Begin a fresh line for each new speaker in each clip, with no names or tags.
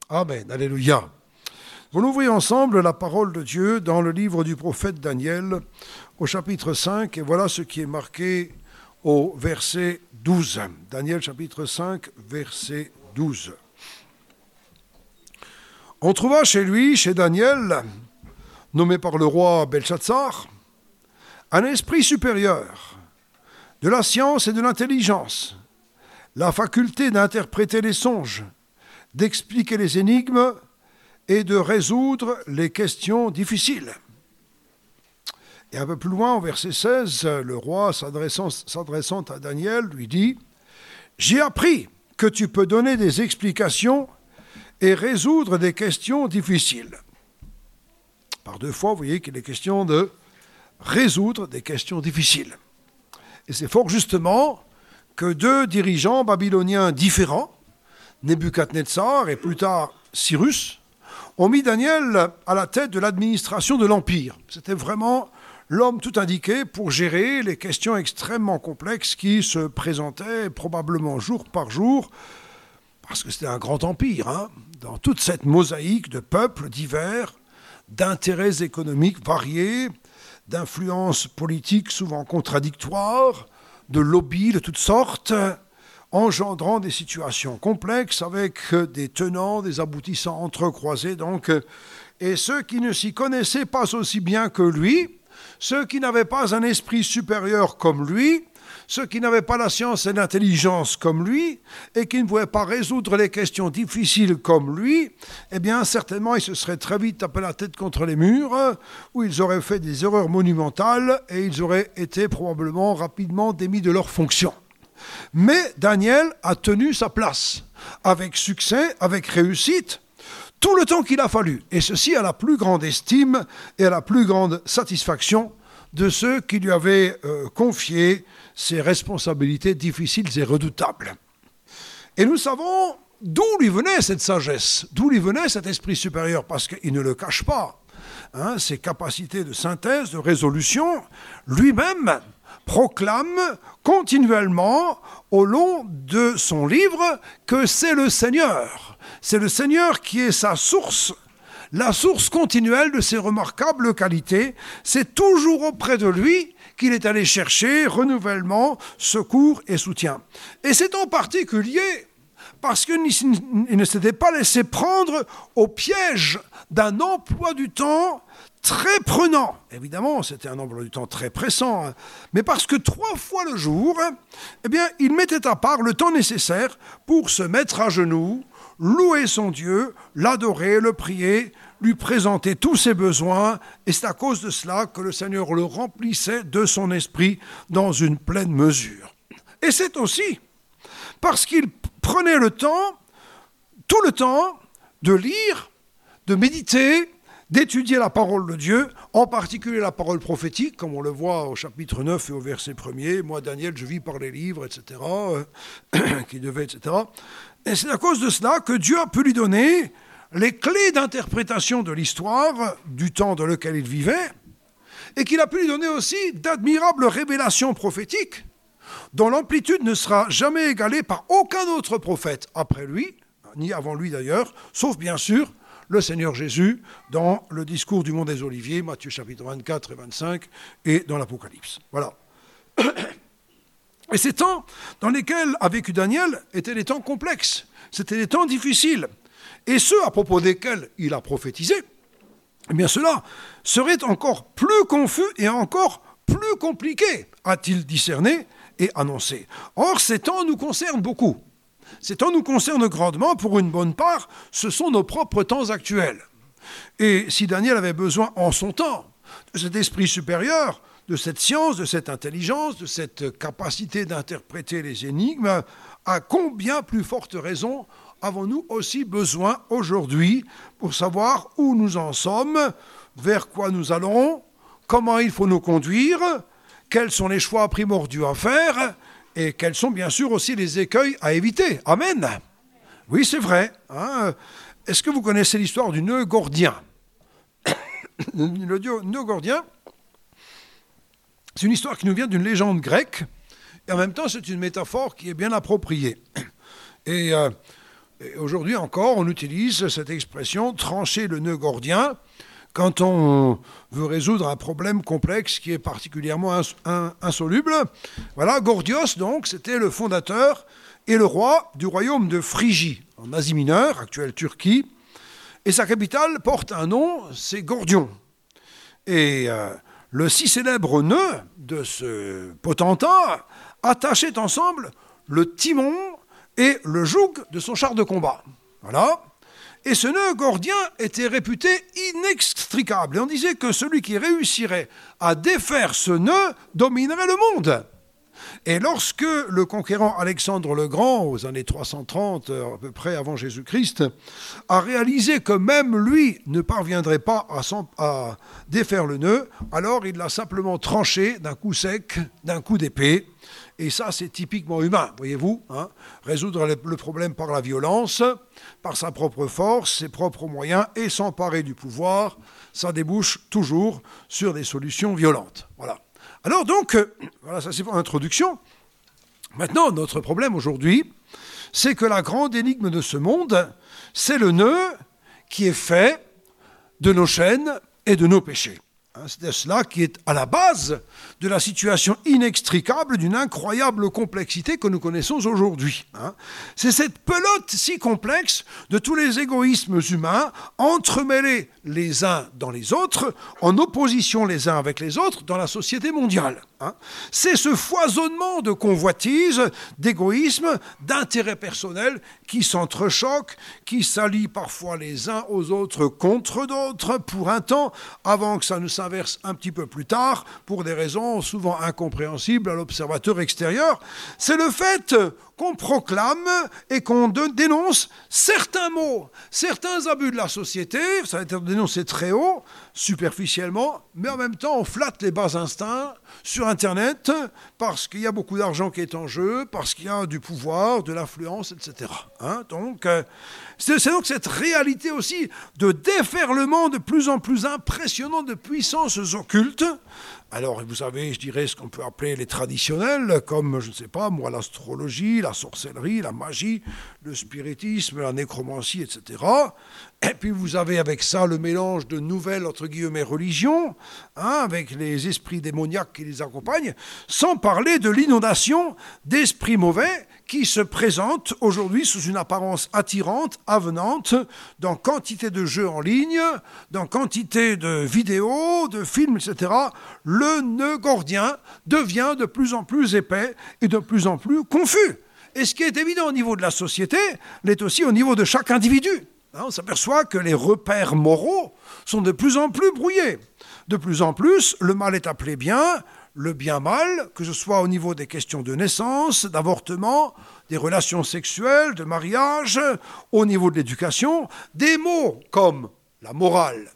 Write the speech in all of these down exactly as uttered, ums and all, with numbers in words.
Amen, alléluia. Nous ouvrir ensemble la parole de Dieu dans le livre du prophète Daniel au chapitre cinq, et voilà ce qui est marqué au verset douze. Daniel chapitre cinq, verset douze. On trouva chez lui, chez Daniel, nommé par le roi Belshazzar, un esprit supérieur, de la science et de l'intelligence, la faculté d'interpréter les songes, d'expliquer les énigmes et de résoudre les questions difficiles. Et un peu plus loin, au verset seize, le roi, s'adressant, s'adressant à Daniel, lui dit « J'ai appris que tu peux donner des explications et résoudre des questions difficiles. » Par deux fois, vous voyez qu'il est question de résoudre des questions difficiles. Et c'est fort justement que deux dirigeants babyloniens différents, Nebuchadnezzar et plus tard Cyrus, ont mis Daniel à la tête de l'administration de l'Empire. C'était vraiment l'homme tout indiqué pour gérer les questions extrêmement complexes qui se présentaient probablement jour par jour, parce que c'était un grand empire, hein, dans toute cette mosaïque de peuples divers, d'intérêts économiques variés, d'influences politiques souvent contradictoires, de lobbies de toutes sortes, engendrant des situations complexes avec des tenants, des aboutissants entrecroisés. Donc, et ceux qui ne s'y connaissaient pas aussi bien que lui, ceux qui n'avaient pas un esprit supérieur comme lui, ceux qui n'avaient pas la science et l'intelligence comme lui, et qui ne pouvaient pas résoudre les questions difficiles comme lui, eh bien, certainement, ils se seraient très vite tapés la tête contre les murs, où ils auraient fait des erreurs monumentales, et ils auraient été probablement rapidement démis de leurs fonctions. Mais Daniel a tenu sa place, avec succès, avec réussite, tout le temps qu'il a fallu, et ceci à la plus grande estime et à la plus grande satisfaction de ceux qui lui avaient euh, confié ces responsabilités difficiles et redoutables. Et nous savons d'où lui venait cette sagesse, d'où lui venait cet esprit supérieur, parce qu'il ne le cache pas. Hein, ses capacités de synthèse, de résolution, lui-même proclame continuellement au long de son livre que c'est le Seigneur. C'est le Seigneur qui est sa source, la source continuelle de ses remarquables qualités. C'est toujours auprès de lui qu'il est allé chercher renouvellement, secours et soutien. Et c'est en particulier parce qu'il ne s'était pas laissé prendre au piège d'un emploi du temps très prenant. Évidemment, c'était un emploi du temps très pressant, hein, mais parce que trois fois le jour, eh bien, il mettait à part le temps nécessaire pour se mettre à genoux, louer son Dieu, l'adorer, le prier, lui présenter tous ses besoins, et c'est à cause de cela que le Seigneur le remplissait de son esprit dans une pleine mesure. Et c'est aussi parce qu'il prenait le temps, tout le temps, de lire, de méditer, d'étudier la parole de Dieu, en particulier la parole prophétique, comme on le voit au chapitre neuf et au verset premier. Moi, Daniel, je vis par les livres, et cetera, euh, qui devaient, et cetera. Et c'est à cause de cela que Dieu a pu lui donner les clés d'interprétation de l'histoire du temps dans lequel il vivait, et qu'il a pu lui donner aussi d'admirables révélations prophétiques, dont l'amplitude ne sera jamais égalée par aucun autre prophète après lui, ni avant lui d'ailleurs, sauf bien sûr le Seigneur Jésus dans le discours du Mont des Oliviers, Matthieu chapitre vingt-quatre et vingt-cinq, et dans l'Apocalypse. Voilà. Et ces temps dans lesquels a vécu Daniel étaient des temps complexes, c'était des temps difficiles, et ceux à propos desquels il a prophétisé, eh bien cela serait encore plus confus et encore plus compliqué, a-t-il discerné et annoncé. Or, ces temps nous concernent beaucoup. Ces temps nous concernent grandement, pour une bonne part, ce sont nos propres temps actuels. Et si Daniel avait besoin en son temps de cet esprit supérieur, de cette science, de cette intelligence, de cette capacité d'interpréter les énigmes, à combien plus forte raison avons-nous aussi besoin aujourd'hui pour savoir où nous en sommes, vers quoi nous allons, comment il faut nous conduire, quels sont les choix primordiaux à faire, et quels sont bien sûr aussi les écueils à éviter. Amen. Oui, c'est vrai. Hein. Est-ce que vous connaissez l'histoire du nœud gordien ? Le nœud gordien, c'est une histoire qui nous vient d'une légende grecque, et en même temps c'est une métaphore qui est bien appropriée. Et euh, Et aujourd'hui encore, on utilise cette expression « trancher le nœud gordien » quand on veut résoudre un problème complexe qui est particulièrement ins- in- insoluble. Voilà, Gordios, donc, c'était le fondateur et le roi du royaume de Phrygie, en Asie mineure, actuelle Turquie. Et sa capitale porte un nom, c'est Gordion. Et euh, le si célèbre nœud de ce potentat attachait ensemble le timon et le joug de son char de combat. Voilà. Et ce nœud gordien était réputé inextricable. Et on disait que celui qui réussirait à défaire ce nœud dominerait le monde. Et lorsque le conquérant Alexandre le Grand, aux années trois cent trente, à peu près avant Jésus-Christ, a réalisé que même lui ne parviendrait pas à, à défaire le nœud, alors il l'a simplement tranché d'un coup sec, d'un coup d'épée. Et ça, c'est typiquement humain, voyez-vous, hein, résoudre le problème par la violence, par sa propre force, ses propres moyens, et s'emparer du pouvoir, ça débouche toujours sur des solutions violentes. Voilà. Alors donc, euh, voilà, ça c'est pour l'introduction. Maintenant, notre problème aujourd'hui, c'est que la grande énigme de ce monde, c'est le nœud qui est fait de nos chaînes et de nos péchés. C'est cela qui est à la base de la situation inextricable d'une incroyable complexité que nous connaissons aujourd'hui. C'est cette pelote si complexe de tous les égoïsmes humains entremêlés les uns dans les autres, en opposition les uns avec les autres dans la société mondiale. C'est ce foisonnement de convoitises, d'égoïsme, d'intérêts personnels qui s'entrechoquent, qui s'allient parfois les uns aux autres contre d'autres pour un temps, avant que ça ne s'inverse un petit peu plus tard, pour des raisons souvent incompréhensibles à l'observateur extérieur. C'est le fait qu'on proclame et qu'on dénonce certains maux, certains abus de la société, ça va être dénoncé très haut, superficiellement, mais en même temps on flatte les bas instincts sur Internet parce qu'il y a beaucoup d'argent qui est en jeu, parce qu'il y a du pouvoir, de l'influence, et cetera. Hein, donc, euh, c'est, c'est donc cette réalité aussi de déferlement de plus en plus impressionnant de puissances occultes. Alors, vous savez, je dirais ce qu'on peut appeler les traditionnels, comme, je ne sais pas, moi, l'astrologie, la sorcellerie, la magie, le spiritisme, la nécromancie, et cetera. Et puis, vous avez avec ça le mélange de nouvelles, entre guillemets, religions, hein, avec les esprits démoniaques qui les accompagnent, sans parler de l'inondation d'esprits mauvais qui se présentent aujourd'hui sous une apparence attirante, avenante, dans quantité de jeux en ligne, dans quantité de vidéos, de films, et cetera. Le nœud gordien devient de plus en plus épais et de plus en plus confus. Et ce qui est évident au niveau de la société l'est aussi au niveau de chaque individu. On s'aperçoit que les repères moraux sont de plus en plus brouillés. De plus en plus, le mal est appelé bien, le bien mal, que ce soit au niveau des questions de naissance, d'avortement, des relations sexuelles, de mariage, au niveau de l'éducation, des mots comme la morale,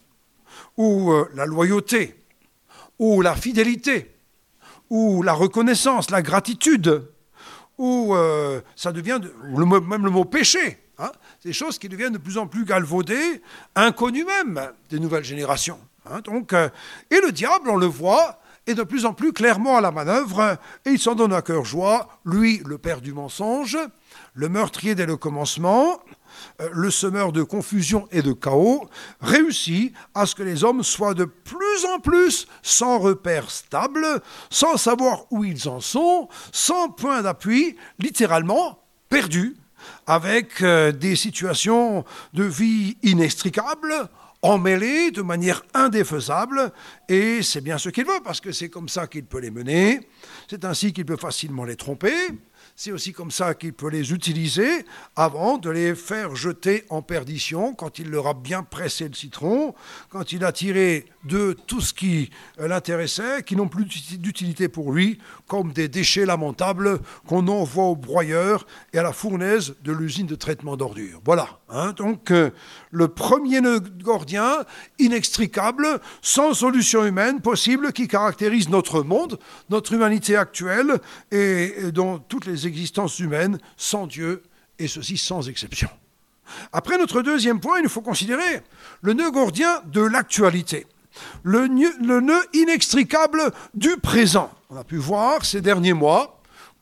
ou euh, la loyauté, ou la fidélité, ou la reconnaissance, la gratitude, ou euh, ça devient, de, ou le, même le mot péché, hein, c'est des choses qui deviennent de plus en plus galvaudées, inconnues même des nouvelles générations. Hein, donc, euh, et le diable, on le voit, est de plus en plus clairement à la manœuvre, et il s'en donne à cœur joie, lui, le père du mensonge, le meurtrier dès le commencement, euh, le semeur de confusion et de chaos, réussit à ce que les hommes soient de plus en plus sans repère stable, sans savoir où ils en sont, sans point d'appui, littéralement perdus, avec euh, des situations de vie inextricables, emmêlés de manière indéfaisable, et c'est bien ce qu'il veut, parce que c'est comme ça qu'il peut les mener, c'est ainsi qu'il peut facilement les tromper, c'est aussi comme ça qu'il peut les utiliser avant de les faire jeter en perdition, quand il leur a bien pressé le citron, quand il a tiré de tout ce qui l'intéressait, qui n'ont plus d'utilité pour lui, comme des déchets lamentables qu'on envoie au broyeur et à la fournaise de l'usine de traitement d'ordures. Voilà, hein, donc euh, le premier nœud gordien, inextricable, sans solution humaine possible, qui caractérise notre monde, notre humanité actuelle, et, et dont toutes les existences humaines sans Dieu, et ceci sans exception. Après notre deuxième point, il faut considérer le nœud gordien de l'actualité. Le nœud, le nœud inextricable du présent. On a pu voir ces derniers mois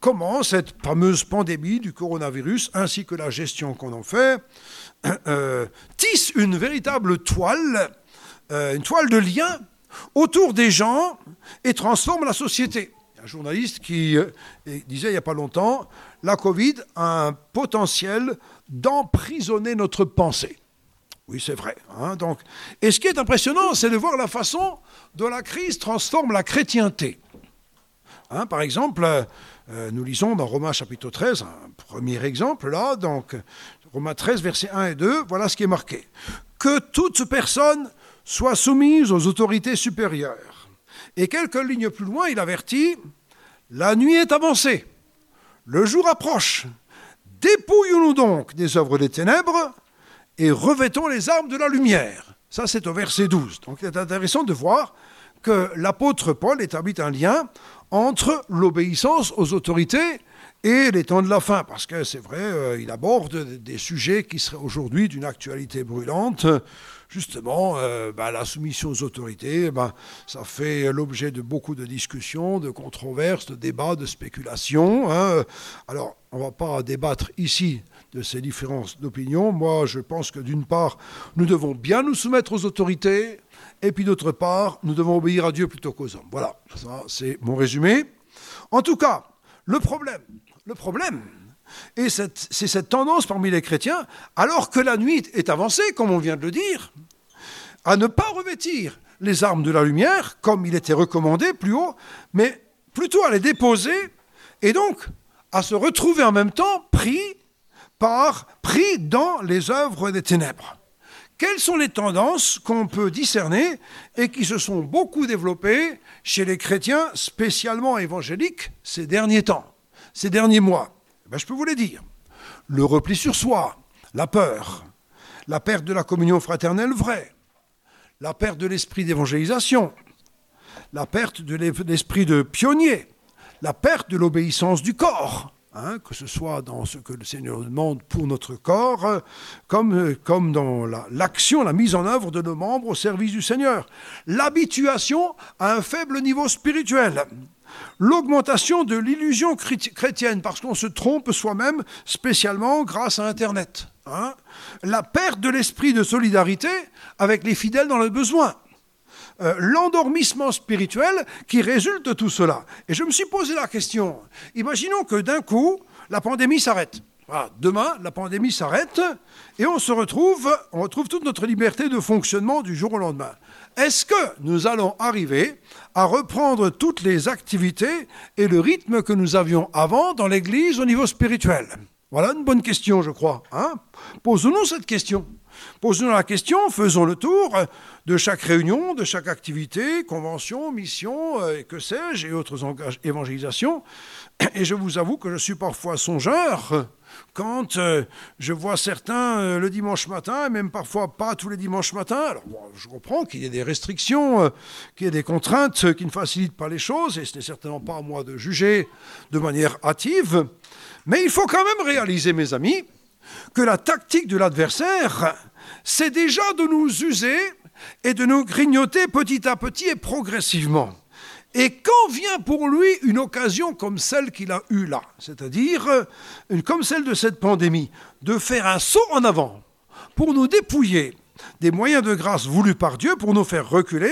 comment cette fameuse pandémie du coronavirus, ainsi que la gestion qu'on en fait, euh, tisse une véritable toile, euh, une toile de lien autour des gens et transforme la société. Un journaliste qui euh, disait il n'y a pas longtemps, la Covid a un potentiel d'emprisonner notre pensée. Oui, c'est vrai. Hein, donc, et ce qui est impressionnant, c'est de voir la façon dont la crise transforme la chrétienté. Hein, par exemple, euh, nous lisons dans Romains chapitre treize, un premier exemple là, donc Romains treize, versets un et deux, voilà ce qui est marqué. Que toute personne soit soumise aux autorités supérieures. Et quelques lignes plus loin, il avertit, la nuit est avancée, le jour approche, dépouillons-nous donc des œuvres des ténèbres, et revêtons les armes de la lumière. Ça, c'est au verset douze. Donc, il est intéressant de voir que l'apôtre Paul établit un lien entre l'obéissance aux autorités et les temps de la fin. Parce que c'est vrai, euh, il aborde des sujets qui seraient aujourd'hui d'une actualité brûlante. Justement, euh, ben, la soumission aux autorités, ben, ça fait l'objet de beaucoup de discussions, de controverses, de débats, de spéculations. Hein. Alors, on ne va pas débattre ici de ces différences d'opinion. Moi, je pense que d'une part, nous devons bien nous soumettre aux autorités, et puis d'autre part, nous devons obéir à Dieu plutôt qu'aux hommes. Voilà, ça c'est mon résumé. En tout cas, le problème, le problème, et cette, c'est cette tendance parmi les chrétiens, alors que la nuit est avancée, comme on vient de le dire, à ne pas revêtir les armes de la lumière, comme il était recommandé plus haut, mais plutôt à les déposer, et donc à se retrouver en même temps pris par pris dans les œuvres des ténèbres. Quelles sont les tendances qu'on peut discerner et qui se sont beaucoup développées chez les chrétiens, spécialement évangéliques, ces derniers temps, ces derniers mois? Ben, je peux vous les dire. Le repli sur soi, la peur, la perte de la communion fraternelle vraie, la perte de l'esprit d'évangélisation, la perte de l'esprit de pionnier, la perte de l'obéissance du corps, hein, que ce soit dans ce que le Seigneur demande pour notre corps, comme, comme dans la, l'action, la mise en œuvre de nos membres au service du Seigneur. L'habituation à un faible niveau spirituel. L'augmentation de l'illusion chrétienne, parce qu'on se trompe soi-même, spécialement grâce à Internet. Hein. La perte de l'esprit de solidarité avec les fidèles dans le besoin. Euh, l'endormissement spirituel qui résulte de tout cela. Et je me suis posé la question, imaginons que d'un coup, la pandémie s'arrête. Voilà, demain, la pandémie s'arrête et on se retrouve, on retrouve toute notre liberté de fonctionnement du jour au lendemain. Est-ce que nous allons arriver à reprendre toutes les activités et le rythme que nous avions avant dans l'Église au niveau spirituel? Voilà une bonne question, je crois. Hein? Posons-nous cette question. Posons-nous la question, faisons le tour de chaque réunion, de chaque activité, convention, mission, euh, que sais-je, et autres engage- évangélisations. Et je vous avoue que je suis parfois songeur quand euh, je vois certains euh, le dimanche matin, et même parfois pas tous les dimanches matins. Alors bon, je comprends qu'il y ait des restrictions, euh, qu'il y ait des contraintes euh, qui ne facilitent pas les choses, et ce n'est certainement pas à moi de juger de manière hâtive. Mais il faut quand même réaliser, mes amis, que la tactique de l'adversaire, c'est déjà de nous user et de nous grignoter petit à petit et progressivement. Et quand vient pour lui une occasion comme celle qu'il a eue là, c'est-à-dire une, comme celle de cette pandémie, de faire un saut en avant pour nous dépouiller des moyens de grâce voulus par Dieu, pour nous faire reculer,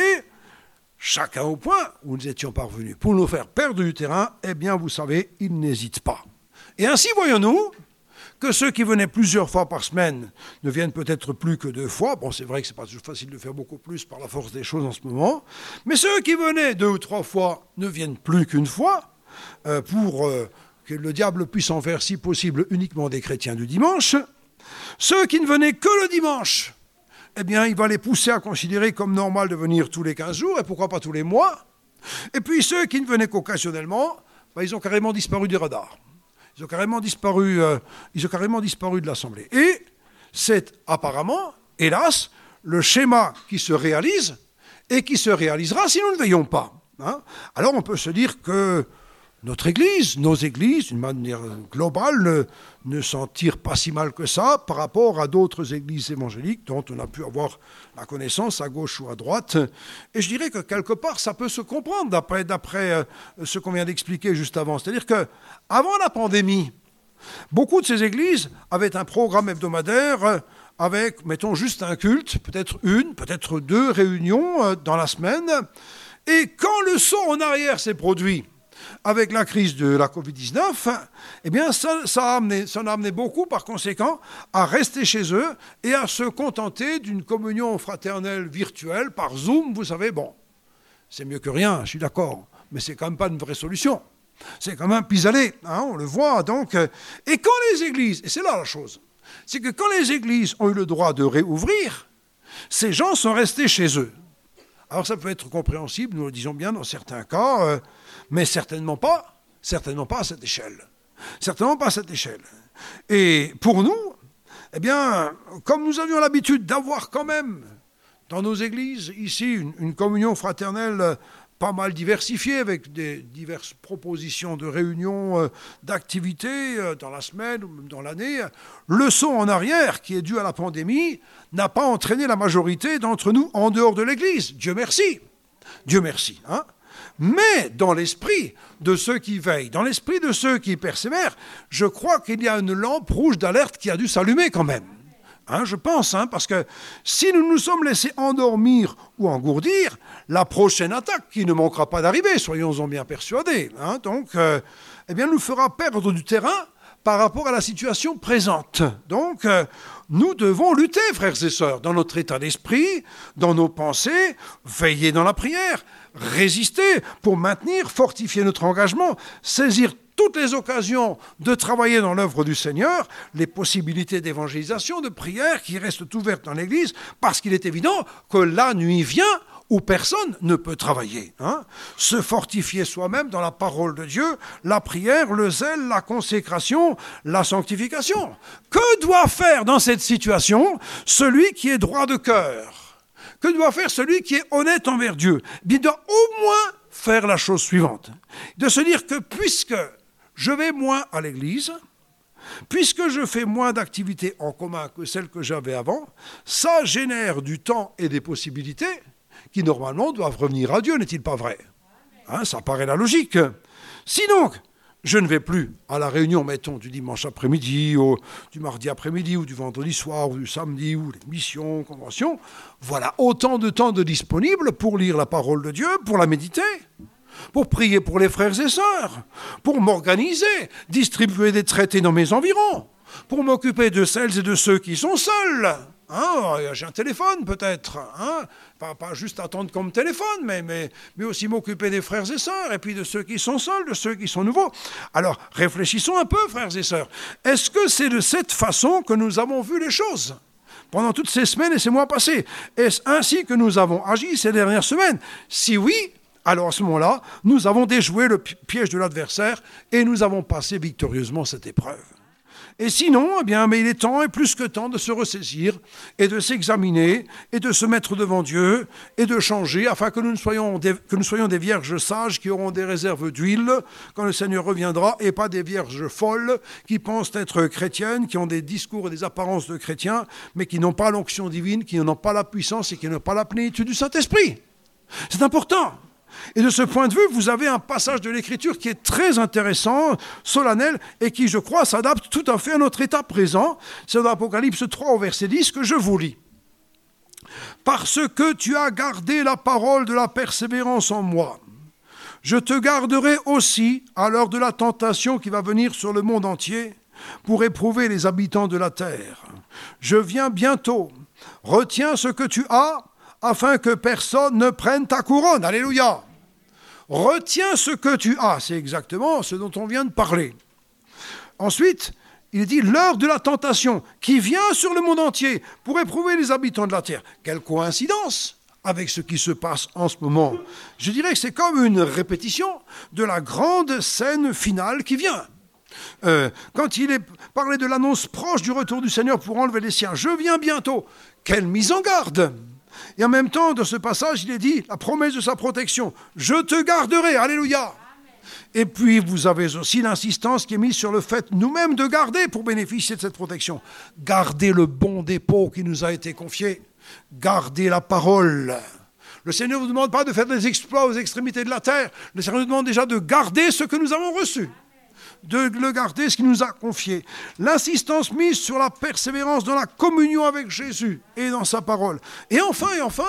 chacun au point où nous étions parvenus, pour nous faire perdre du terrain, eh bien vous savez, il n'hésite pas. Et ainsi voyons-nous que ceux qui venaient plusieurs fois par semaine ne viennent peut-être plus que deux fois. Bon, c'est vrai que ce n'est pas toujours facile de faire beaucoup plus par la force des choses en ce moment. Mais ceux qui venaient deux ou trois fois ne viennent plus qu'une fois euh, pour euh, que le diable puisse en faire, si possible, uniquement des chrétiens du dimanche. Ceux qui ne venaient que le dimanche, eh bien, il va les pousser à considérer comme normal de venir tous les quinze jours, et pourquoi pas tous les mois. Et puis ceux qui ne venaient qu'occasionnellement, ben, ils ont carrément disparu des radars. Ils ont carrément disparu, euh, ils ont carrément disparu de l'Assemblée. Et c'est apparemment, hélas, le schéma qui se réalise et qui se réalisera si nous ne veillons pas. Hein. Alors on peut se dire que notre Église, nos églises, d'une manière globale, ne, ne s'en tirent pas si mal que ça par rapport à d'autres églises évangéliques dont on a pu avoir la connaissance à gauche ou à droite. Et je dirais que quelque part, ça peut se comprendre d'après, d'après euh, ce qu'on vient d'expliquer juste avant. C'est-à-dire qu'avant la pandémie, beaucoup de ces églises avaient un programme hebdomadaire euh, avec, mettons, juste un culte, peut-être une, peut-être deux réunions euh, dans la semaine. Et quand le saut en arrière s'est produit, avec la crise de la covid dix-neuf, eh bien, ça, ça, a amené, ça en a amené beaucoup, par conséquent, à rester chez eux et à se contenter d'une communion fraternelle virtuelle par Zoom. Vous savez, bon, c'est mieux que rien, je suis d'accord, mais c'est quand même pas une vraie solution. C'est quand même pis-aller, hein, on le voit. Donc, et quand les églises, et c'est là la chose, c'est que quand les églises ont eu le droit de réouvrir, ces gens sont restés chez eux. Alors ça peut être compréhensible, nous le disons bien dans certains cas, euh, mais certainement pas, certainement pas à cette échelle. Certainement pas à cette échelle. Et pour nous, eh bien, comme nous avions l'habitude d'avoir quand même dans nos églises ici une, une communion fraternelle euh, pas mal diversifiée avec des diverses propositions de réunions, euh, d'activités euh, dans la semaine ou même dans l'année, le saut en arrière qui est dû à la pandémie n'a pas entraîné la majorité d'entre nous en dehors de l'Église. Dieu merci. Dieu merci. Hein? Mais dans l'esprit de ceux qui veillent, dans l'esprit de ceux qui persévèrent, je crois qu'il y a une lampe rouge d'alerte qui a dû s'allumer quand même. Hein, je pense, hein, parce que si nous nous sommes laissés endormir ou engourdir, la prochaine attaque qui ne manquera pas d'arriver, soyons-en bien persuadés, hein, donc, euh, eh bien, nous fera perdre du terrain par rapport à la situation présente. Donc, euh, nous devons lutter, frères et sœurs, dans notre état d'esprit, dans nos pensées, veiller dans la prière, résister pour maintenir, fortifier notre engagement, saisir toutes les occasions de travailler dans l'œuvre du Seigneur, les possibilités d'évangélisation, de prière qui restent ouvertes dans l'Église, parce qu'il est évident que la nuit vient où personne ne peut travailler. Hein. Se fortifier soi-même dans la parole de Dieu, la prière, le zèle, la consécration, la sanctification. Que doit faire dans cette situation celui qui est droit de cœur? Que doit faire celui qui est honnête envers Dieu? Il doit au moins faire la chose suivante, de se dire que puisque je vais moins à l'église, puisque je fais moins d'activités en commun que celles que j'avais avant, ça génère du temps et des possibilités qui normalement doivent revenir à Dieu, n'est-il pas vrai? Hein, ça paraît la logique. Si donc, je ne vais plus à la réunion, mettons, du dimanche après-midi, ou du mardi après-midi, ou du vendredi soir, ou du samedi, ou les missions, conventions, voilà autant de temps de disponible pour lire la parole de Dieu, pour la méditer, pour prier pour les frères et sœurs, pour m'organiser, distribuer des traités dans mes environs, pour m'occuper de celles et de ceux qui sont seuls. Hein, j'ai un téléphone peut-être, hein, pas, pas juste attendre qu'on me téléphone, mais, mais, mais aussi m'occuper des frères et sœurs, et puis de ceux qui sont seuls, de ceux qui sont nouveaux. Alors, réfléchissons un peu, frères et sœurs. Est-ce que c'est de cette façon que nous avons vu les choses pendant toutes ces semaines et ces mois passés? Est-ce ainsi que nous avons agi ces dernières semaines? Si oui, alors à ce moment-là, nous avons déjoué le piège de l'adversaire et nous avons passé victorieusement cette épreuve. Et sinon, eh bien, mais il est temps et plus que temps de se ressaisir et de s'examiner et de se mettre devant Dieu et de changer afin que nous, ne soyons des, que nous soyons des vierges sages qui auront des réserves d'huile quand le Seigneur reviendra et pas des vierges folles qui pensent être chrétiennes, qui ont des discours et des apparences de chrétiens, mais qui n'ont pas l'onction divine, qui n'ont pas la puissance et qui n'ont pas la plénitude du Saint-Esprit. C'est important. Et de ce point de vue, vous avez un passage de l'Écriture qui est très intéressant, solennel, et qui, je crois, s'adapte tout à fait à notre état présent. C'est dans Apocalypse trois, au verset dix, que je vous lis. « Parce que tu as gardé la parole de la persévérance en moi, je te garderai aussi à l'heure de la tentation qui va venir sur le monde entier pour éprouver les habitants de la terre. Je viens bientôt. Retiens ce que tu as, afin que personne ne prenne ta couronne. » Alléluia. Retiens ce que tu as. C'est exactement ce dont on vient de parler. Ensuite, il dit l'heure de la tentation qui vient sur le monde entier pour éprouver les habitants de la terre. Quelle coïncidence avec ce qui se passe en ce moment. Je dirais que c'est comme une répétition de la grande scène finale qui vient. Euh, quand il est parlé de l'annonce proche du retour du Seigneur pour enlever les siens, je viens bientôt. Quelle mise en garde! Et en même temps, dans ce passage, il est dit la promesse de sa protection. Je te garderai, alléluia. Et puis, vous avez aussi l'insistance qui est mise sur le fait nous-mêmes de garder pour bénéficier de cette protection. Garder le bon dépôt qui nous a été confié. Garder la parole. Le Seigneur ne vous demande pas de faire des exploits aux extrémités de la terre. Le Seigneur nous demande déjà de garder ce que nous avons reçu. De le garder, ce qu'il nous a confié. L'insistance mise sur la persévérance dans la communion avec Jésus et dans sa parole. Et enfin, et enfin,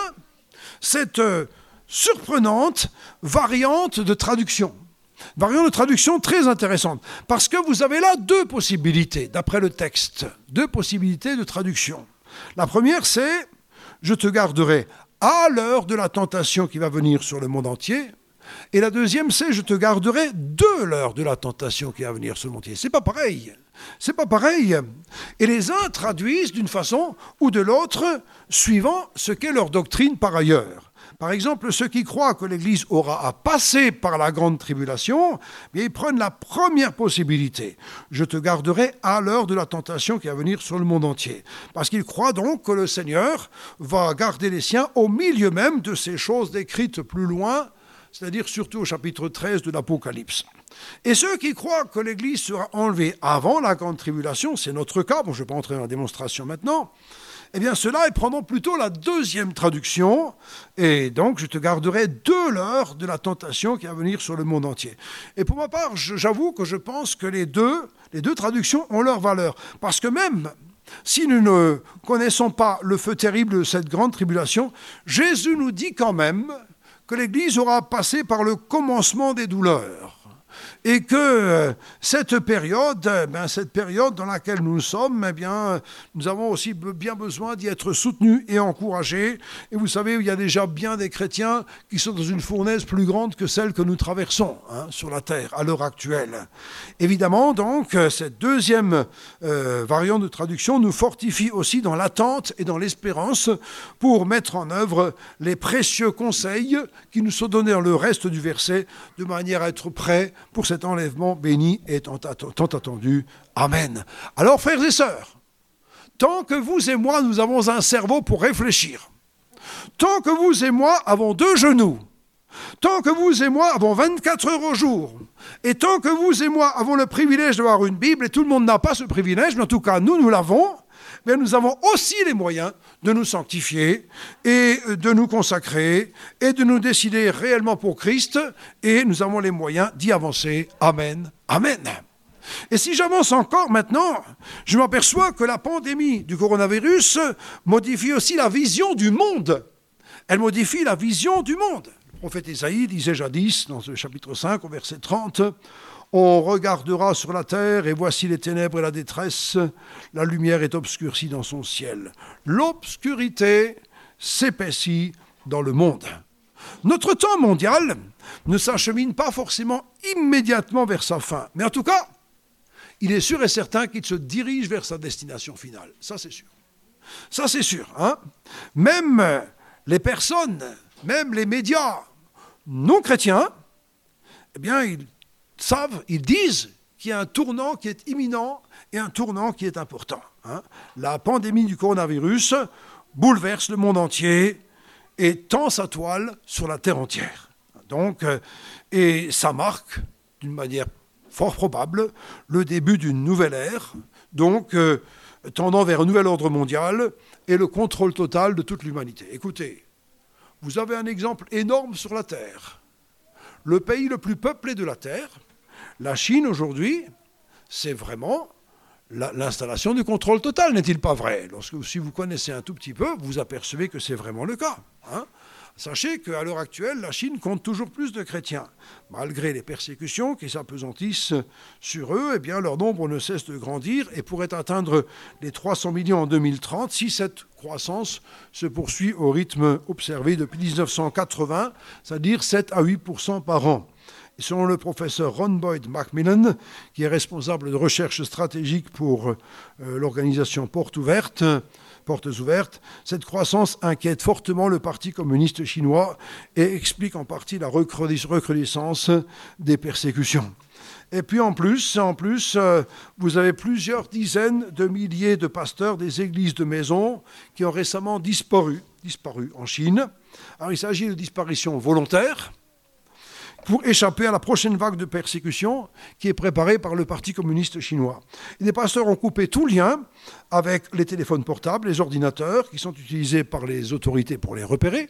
cette euh, surprenante variante de traduction. Variante de traduction très intéressante. Parce que vous avez là deux possibilités, d'après le texte. Deux possibilités de traduction. La première, c'est « Je te garderai à l'heure de la tentation qui va venir sur le monde entier ». Et la deuxième, c'est « Je te garderai de l'heure de la tentation qui va venir sur le monde entier ». C'est pas pareil. C'est pas pareil. Et les uns traduisent d'une façon ou de l'autre, suivant ce qu'est leur doctrine par ailleurs. Par exemple, ceux qui croient que l'Église aura à passer par la grande tribulation, bien, ils prennent la première possibilité. Je te garderai à l'heure de la tentation qui va venir sur le monde entier. Parce qu'ils croient donc que le Seigneur va garder les siens au milieu même de ces choses décrites plus loin, c'est-à-dire surtout au chapitre treize de l'Apocalypse. Et ceux qui croient que l'Église sera enlevée avant la grande tribulation, c'est notre cas, bon je ne vais pas entrer dans la démonstration maintenant, eh bien ceux-là, ils prendront plutôt la deuxième traduction, et donc je te garderai de l'heure de la tentation qui va venir sur le monde entier. Et pour ma part, j'avoue que je pense que les deux, les deux traductions ont leur valeur, parce que même si nous ne connaissons pas le feu terrible de cette grande tribulation, Jésus nous dit quand même que l'Église aura passé par le commencement des douleurs. Et que euh, cette période, eh bien, cette période dans laquelle nous sommes, eh bien, nous avons aussi bien besoin d'y être soutenus et encouragés. Et vous savez, il y a déjà bien des chrétiens qui sont dans une fournaise plus grande que celle que nous traversons hein, sur la terre à l'heure actuelle. Évidemment, donc, cette deuxième euh, variante de traduction nous fortifie aussi dans l'attente et dans l'espérance pour mettre en œuvre les précieux conseils qui nous sont donnés dans le reste du verset de manière à être prêts pour cet enlèvement béni et tant attendu. Amen. Alors, frères et sœurs, tant que vous et moi, nous avons un cerveau pour réfléchir, tant que vous et moi avons deux genoux, tant que vous et moi avons vingt-quatre heures au jour, et tant que vous et moi avons le privilège d'avoir une Bible, et tout le monde n'a pas ce privilège, mais en tout cas, nous, nous l'avons, mais nous avons aussi les moyens de nous sanctifier et de nous consacrer et de nous décider réellement pour Christ et nous avons les moyens d'y avancer. Amen. Amen. Et si j'avance encore maintenant, je m'aperçois que la pandémie du coronavirus modifie aussi la vision du monde. Elle modifie la vision du monde. Le prophète Ésaïe disait jadis, dans le chapitre cinq, au verset trente, « On regardera sur la terre, et voici les ténèbres et la détresse, la lumière est obscurcie dans son ciel. L'obscurité s'épaissit dans le monde. » Notre temps mondial ne s'achemine pas forcément immédiatement vers sa fin, mais en tout cas, il est sûr et certain qu'il se dirige vers sa destination finale. Ça, c'est sûr. Ça, c'est sûr. Hein ? Même les personnes, même les médias non chrétiens, eh bien, ils savent, ils disent qu'il y a un tournant qui est imminent et un tournant qui est important. Hein. La pandémie du coronavirus bouleverse le monde entier et tend sa toile sur la terre entière. Donc, euh, et ça marque, d'une manière fort probable, le début d'une nouvelle ère, donc euh, tendant vers un nouvel ordre mondial et le contrôle total de toute l'humanité. Écoutez, vous avez un exemple énorme sur la Terre. Le pays le plus peuplé de la Terre, la Chine aujourd'hui, c'est vraiment la, l'installation du contrôle total, n'est-il pas vrai ? Lorsque, si vous connaissez un tout petit peu, vous apercevez que c'est vraiment le cas. Hein ? Sachez qu'à l'heure actuelle, la Chine compte toujours plus de chrétiens. Malgré les persécutions qui s'apesantissent sur eux, eh bien, leur nombre ne cesse de grandir et pourrait atteindre les trois cents millions en deux mille trente si cette croissance se poursuit au rythme observé depuis dix-neuf cent quatre-vingts, c'est-à-dire sept à huit pour cent par an. Et selon le professeur Ron Boyd Macmillan, qui est responsable de recherche stratégique pour euh, l'organisation Portes Ouvertes, Portes Ouvertes, cette croissance inquiète fortement le Parti communiste chinois et explique en partie la recrudescence des persécutions. Et puis en plus, en plus euh, vous avez plusieurs dizaines de milliers de pasteurs des églises de maison qui ont récemment disparu, disparu en Chine. Alors il s'agit de disparitions volontaires, pour échapper à la prochaine vague de persécution qui est préparée par le Parti communiste chinois. Et les pasteurs ont coupé tout lien avec les téléphones portables, les ordinateurs qui sont utilisés par les autorités pour les repérer.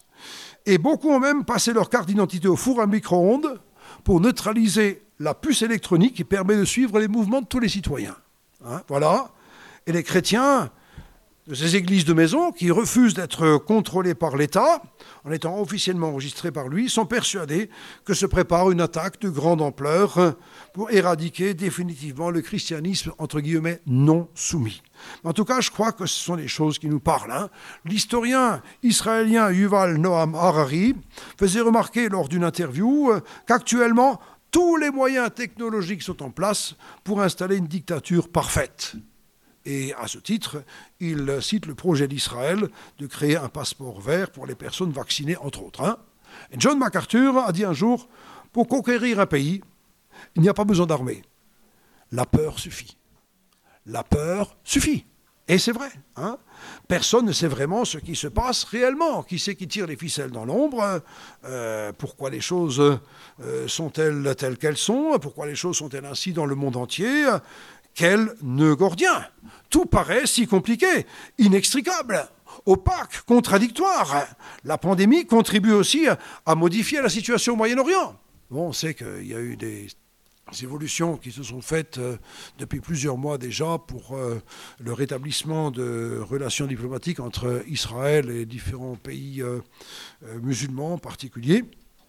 Et beaucoup ont même passé leur carte d'identité au four à micro-ondes pour neutraliser la puce électronique qui permet de suivre les mouvements de tous les citoyens. Hein, voilà. Et les chrétiens de ces églises de maison qui refusent d'être contrôlés par l'État, en étant officiellement enregistrés par lui, sont persuadés que se prépare une attaque de grande ampleur pour éradiquer définitivement le christianisme, entre guillemets, non soumis. En tout cas, je crois que ce sont des choses qui nous parlent. Hein. L'historien israélien Yuval Noam Harari faisait remarquer lors d'une interview qu'actuellement, tous les moyens technologiques sont en place pour installer une dictature parfaite. Et à ce titre, il cite le projet d'Israël de créer un passeport vert pour les personnes vaccinées, entre autres. Hein. Et John MacArthur a dit un jour, pour conquérir un pays, il n'y a pas besoin d'armée. La peur suffit. La peur suffit. Et c'est vrai. Hein. Personne ne sait vraiment ce qui se passe réellement. Qui c'est qui tire les ficelles dans l'ombre euh, Pourquoi les choses euh, sont-elles telles qu'elles sont? Pourquoi les choses sont-elles ainsi dans le monde entier? Quel nœud gordien! Tout paraît si compliqué, inextricable, opaque, contradictoire. La pandémie contribue aussi à modifier la situation au Moyen-Orient. Bon, on sait qu'il y a eu des évolutions qui se sont faites euh, depuis plusieurs mois déjà pour euh, le rétablissement de relations diplomatiques entre Israël et différents pays euh, euh, musulmans en particulier.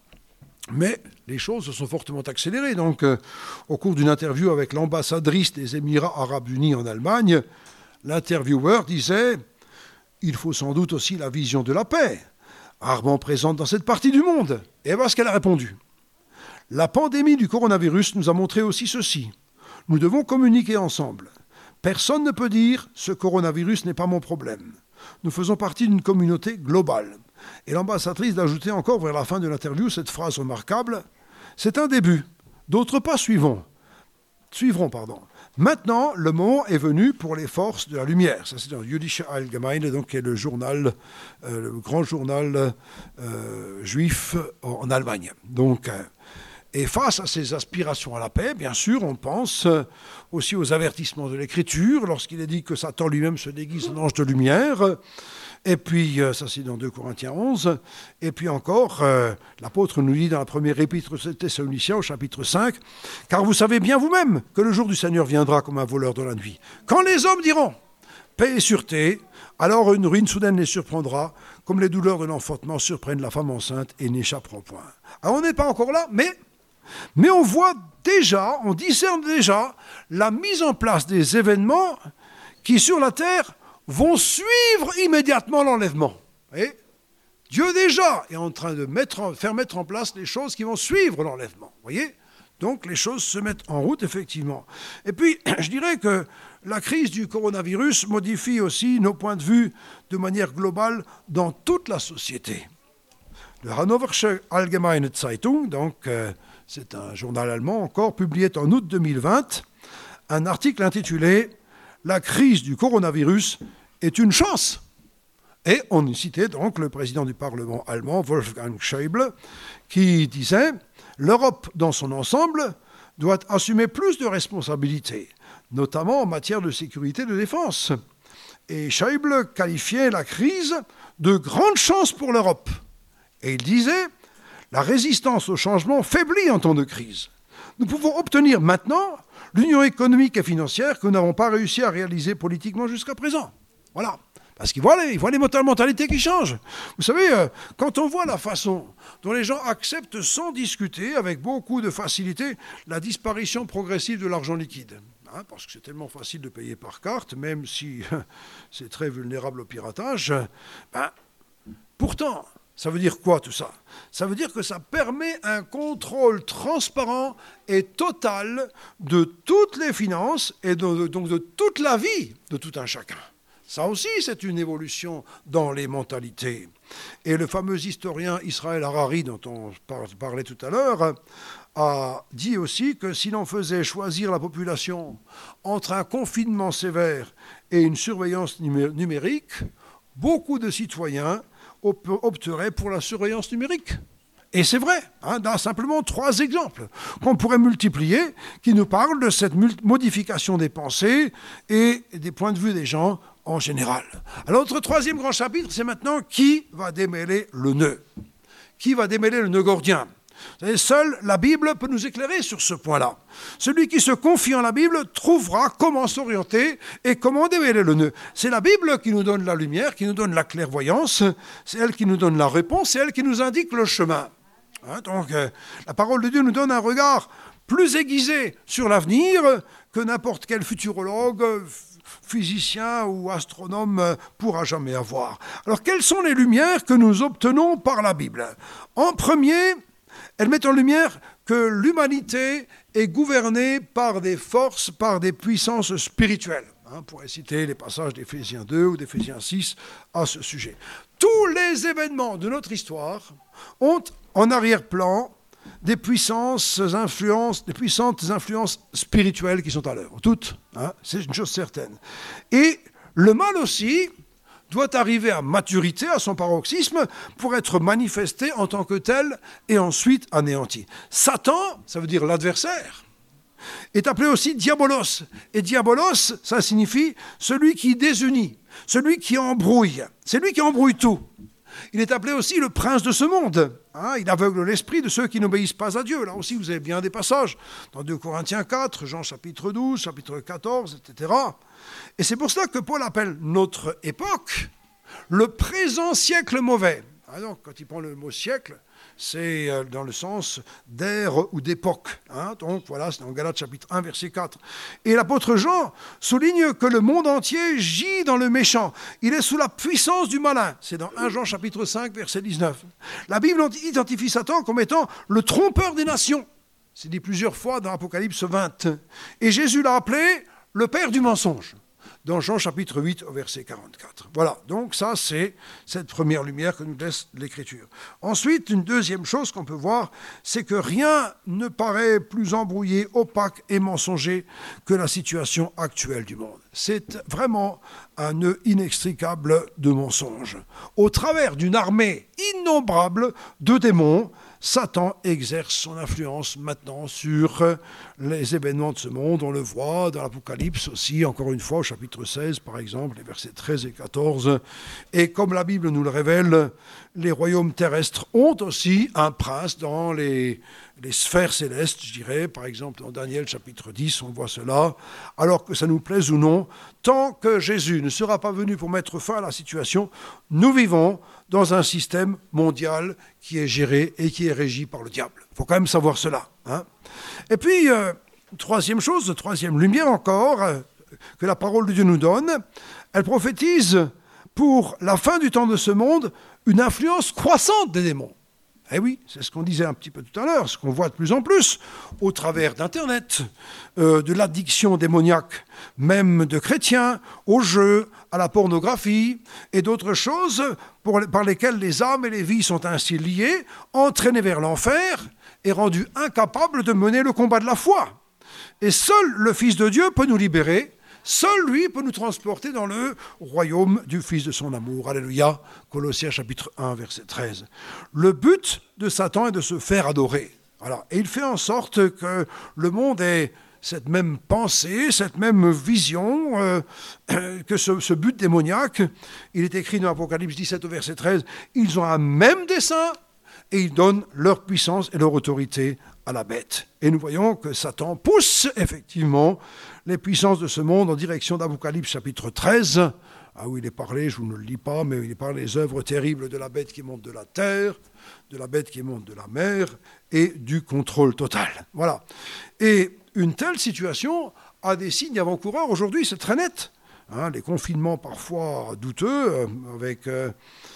Mais les choses se sont fortement accélérées. Donc, euh, au cours d'une interview avec l'ambassadrice des Émirats arabes unis en Allemagne, l'intervieweur disait « Il faut sans doute aussi la vision de la paix, rarement présente dans cette partie du monde. » Et voilà ce qu'elle a répondu. « La pandémie du coronavirus nous a montré aussi ceci. Nous devons communiquer ensemble. Personne ne peut dire « ce coronavirus n'est pas mon problème ». Nous faisons partie d'une communauté globale. Et l'ambassadrice d'ajouter encore vers la fin de l'interview cette phrase remarquable. C'est un début. D'autres pas suivront. Suivront, pardon. Maintenant, le moment est venu pour les forces de la lumière. Ça, c'est dans Jüdische Allgemeine, donc, qui est le journal, euh, le grand journal euh, juif en Allemagne. Donc, euh, et face à ces aspirations à la paix, bien sûr, on pense aussi aux avertissements de l'Écriture, lorsqu'il est dit que Satan lui-même se déguise en ange de lumière. Et puis, ça c'est dans deux Corinthiens onze, et puis encore, euh, l'apôtre nous dit dans la première épître aux Thessaloniciens, au chapitre cinq, « Car vous savez bien vous-même que le jour du Seigneur viendra comme un voleur dans la nuit. Quand les hommes diront « paix et sûreté », alors une ruine soudaine les surprendra, comme les douleurs de l'enfantement surprennent la femme enceinte et n'échapperont point. » Alors on n'est pas encore là, mais, mais on voit déjà, on discerne déjà la mise en place des événements qui, sur la terre, vont suivre immédiatement l'enlèvement. Et Dieu déjà est en train de mettre en, faire mettre en place les choses qui vont suivre l'enlèvement. Voyez ? Donc les choses se mettent en route, effectivement. Et puis, je dirais que la crise du coronavirus modifie aussi nos points de vue de manière globale dans toute la société. Le Hannoversche Allgemeine Zeitung, donc euh, c'est un journal allemand encore, publiait en août deux mille vingt un article intitulé « La crise du coronavirus est une chance ». Et on y citait donc le président du Parlement allemand, Wolfgang Schäuble, qui disait « L'Europe dans son ensemble doit assumer plus de responsabilités, notamment en matière de sécurité et de défense. » Et Schäuble qualifiait la crise de grande chance pour l'Europe. Et il disait « La résistance au changement faiblit en temps de crise. Nous pouvons obtenir maintenant l'union économique et financière que nous n'avons pas réussi à réaliser politiquement jusqu'à présent. » Voilà. Parce qu'ils voient les, ils voient les mentalités qui changent. Vous savez, euh, quand on voit la façon dont les gens acceptent sans discuter, avec beaucoup de facilité, la disparition progressive de l'argent liquide, hein, parce que c'est tellement facile de payer par carte, même si c'est très vulnérable au piratage, ben, pourtant, ça veut dire quoi tout ça? Ça veut dire que ça permet un contrôle transparent et total de toutes les finances et de, donc de toute la vie de tout un chacun. Ça aussi, c'est une évolution dans les mentalités. Et le fameux historien Israël Harari, dont on parlait tout à l'heure, a dit aussi que si l'on faisait choisir la population entre un confinement sévère et une surveillance numérique, beaucoup de citoyens opteraient pour la surveillance numérique. Et c'est vrai, hein, dans simplement trois exemples qu'on pourrait multiplier, qui nous parlent de cette modification des pensées et des points de vue des gens en général. Alors notre troisième grand chapitre, c'est maintenant qui va démêler le nœud. Qui va démêler le nœud gordien? Vous savez, seule la Bible peut nous éclairer sur ce point-là. Celui qui se confie en la Bible trouvera comment s'orienter et comment démêler le nœud. C'est la Bible qui nous donne la lumière, qui nous donne la clairvoyance, c'est elle qui nous donne la réponse, c'est elle qui nous indique le chemin. Hein, donc, euh, la parole de Dieu nous donne un regard plus aiguisé sur l'avenir que n'importe quel futurologue, physicien ou astronome pourra jamais avoir. Alors, quelles sont les lumières que nous obtenons par la Bible? En premier, elles mettent en lumière que l'humanité est gouvernée par des forces, par des puissances spirituelles. Hein, on pourrait citer les passages d'Éphésiens deux ou d'Éphésiens six à ce sujet. Tous les événements de notre histoire ont en arrière-plan des puissances influences, des puissantes influences spirituelles qui sont à l'œuvre. Toutes, hein, c'est une chose certaine. Et le mal aussi doit arriver à maturité, à son paroxysme, pour être manifesté en tant que tel et ensuite anéanti. Satan, ça veut dire l'adversaire, est appelé aussi diabolos. Et diabolos, ça signifie celui qui désunit, celui qui embrouille. C'est lui qui embrouille tout. Il est appelé aussi le prince de ce monde. Hein, il aveugle l'esprit de ceux qui n'obéissent pas à Dieu. Là aussi, vous avez bien des passages dans deux Corinthiens quatre, Jean chapitre douze, chapitre quatorze, et cetera. Et c'est pour cela que Paul appelle notre époque le présent siècle mauvais. Ah donc, quand il prend le mot siècle, c'est dans le sens d'ère ou d'époque. Hein, donc voilà, c'est dans Galates chapitre un, verset quatre. Et l'apôtre Jean souligne que le monde entier gît dans le méchant. Il est sous la puissance du malin. C'est dans un Jean chapitre cinq, verset dix-neuf. La Bible identifie Satan comme étant le trompeur des nations. C'est dit plusieurs fois dans Apocalypse vingt. Et Jésus l'a appelé le père du mensonge, dans Jean chapitre huit au verset quarante-quatre. Voilà, donc ça c'est cette première lumière que nous laisse l'Écriture. Ensuite, une deuxième chose qu'on peut voir, c'est que rien ne paraît plus embrouillé, opaque et mensonger que la situation actuelle du monde. C'est vraiment un nœud inextricable de mensonges. Au travers d'une armée innombrable de démons, Satan exerce son influence maintenant sur les événements de ce monde. On le voit dans l'Apocalypse aussi, encore une fois, au chapitre seize, par exemple, les versets treize et quatorze. Et comme la Bible nous le révèle, les royaumes terrestres ont aussi un prince dans les, les sphères célestes, je dirais. Par exemple, dans Daniel, chapitre dix, on voit cela. Alors que ça nous plaise ou non, tant que Jésus ne sera pas venu pour mettre fin à la situation, nous vivons dans un système mondial qui est géré et qui est régi par le diable. Il faut quand même savoir cela. Hein. Et puis, euh, troisième chose, troisième lumière encore, euh, que la parole de Dieu nous donne, elle prophétise pour la fin du temps de ce monde une influence croissante des démons. Eh oui, c'est ce qu'on disait un petit peu tout à l'heure, ce qu'on voit de plus en plus au travers d'Internet, euh, de l'addiction démoniaque, même de chrétiens, aux jeux, à la pornographie et d'autres choses pour, par lesquelles les âmes et les vies sont ainsi liées, entraînées vers l'enfer et rendues incapables de mener le combat de la foi. Et seul le Fils de Dieu peut nous libérer. Seul lui peut nous transporter dans le royaume du Fils de son amour. Alléluia. Colossiens chapitre un, verset treize. Le but de Satan est de se faire adorer. Voilà. Et il fait en sorte que le monde ait cette même pensée, cette même vision, euh, que ce, ce but démoniaque. Il est écrit dans Apocalypse dix-sept au verset treize. Ils ont un même dessein et ils donnent leur puissance et leur autorité à la bête. Et nous voyons que Satan pousse effectivement les puissances de ce monde en direction d'Apocalypse chapitre treize, ah où il est parlé, je ne le lis pas, mais il est parlé des œuvres terribles de la bête qui monte de la terre, de la bête qui monte de la mer et du contrôle total. Voilà. Et une telle situation a des signes avant-coureurs. Aujourd'hui, c'est très net. Hein, les confinements parfois douteux, euh, avec... Euh,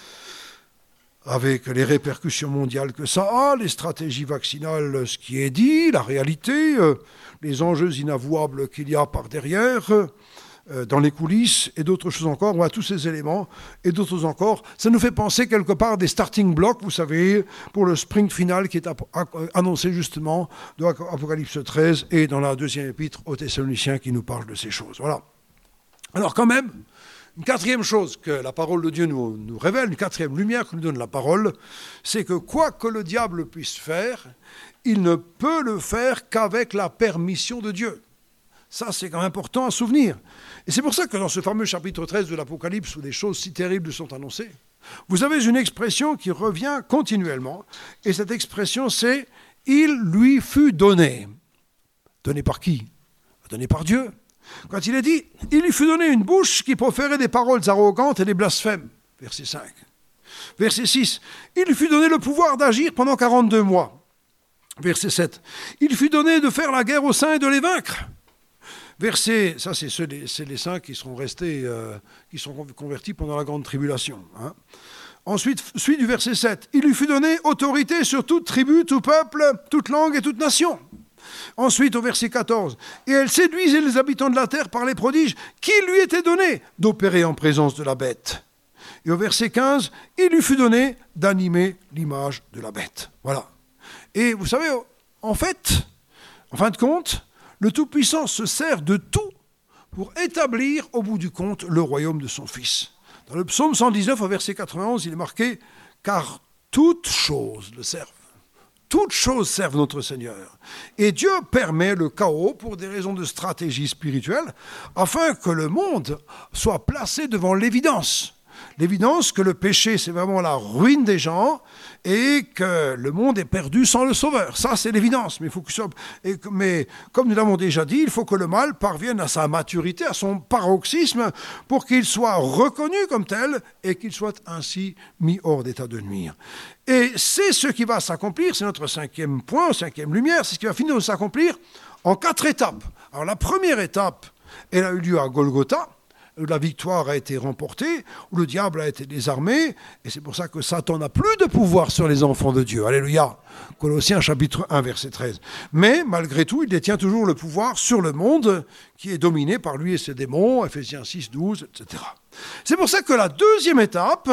avec les répercussions mondiales que ça a, les stratégies vaccinales, ce qui est dit, la réalité, euh, les enjeux inavouables qu'il y a par derrière, euh, dans les coulisses, et d'autres choses encore. On voit tous ces éléments, et d'autres encore. Ça nous fait penser quelque part des starting blocks, vous savez, pour le sprint final qui est annoncé justement dans Apocalypse treize et dans la deuxième épître aux Thessaloniciens qui nous parle de ces choses. Voilà. Alors quand même, Une quatrième chose que la parole de Dieu nous, nous révèle, une quatrième lumière que nous donne la parole, c'est que quoi que le diable puisse faire, il ne peut le faire qu'avec la permission de Dieu. Ça, c'est quand même important à souvenir. Et c'est pour ça que dans ce fameux chapitre treize de l'Apocalypse, où des choses si terribles sont annoncées, vous avez une expression qui revient continuellement, et cette expression, c'est « il lui fut donné ». Donné par qui ? Donné par Dieu. Quand il est dit, il lui fut donné une bouche qui proférait des paroles arrogantes et des blasphèmes. Verset cinq. Verset six. Il lui fut donné le pouvoir d'agir pendant quarante-deux mois. Verset sept. Il lui fut donné de faire la guerre aux saints et de les vaincre. Verset, ça c'est, ceux des, c'est les saints qui seront restés, euh, qui sont convertis pendant la grande tribulation. Hein. Ensuite, suite du verset sept. Il lui fut donné autorité sur toute tribu, tout peuple, toute langue et toute nation. Ensuite, au verset quatorze, « Et elle séduisait les habitants de la terre par les prodiges qui lui étaient donnés d'opérer en présence de la bête. » Et au verset quinze, « Il lui fut donné d'animer l'image de la bête. » Voilà. Et vous savez, en fait, en fin de compte, le Tout-Puissant se sert de tout pour établir, au bout du compte, le royaume de son Fils. Dans le psaume cent dix-neuf, au verset quatre-vingt-onze, il est marqué « Car toutes choses le servent. » Toutes choses servent notre Seigneur. Et Dieu permet le chaos pour des raisons de stratégie spirituelle, afin que le monde soit placé devant l'évidence. L'évidence que le péché, c'est vraiment la ruine des gens, et que le monde est perdu sans le Sauveur. Ça, c'est l'évidence. Mais, il faut que soit... et que... mais comme nous l'avons déjà dit, il faut que le mal parvienne à sa maturité, à son paroxysme, pour qu'il soit reconnu comme tel, et qu'il soit ainsi mis hors d'état de nuire. Et c'est ce qui va s'accomplir, c'est notre cinquième point, cinquième lumière, c'est ce qui va finir de s'accomplir en quatre étapes. Alors la première étape, elle a eu lieu à Golgotha, où la victoire a été remportée, où le diable a été désarmé, et c'est pour ça que Satan n'a plus de pouvoir sur les enfants de Dieu. Alléluia. Colossiens chapitre un, verset treize. Mais, malgré tout, il détient toujours le pouvoir sur le monde, qui est dominé par lui et ses démons, Ephésiens six, douze, et cetera. C'est pour ça que la deuxième étape,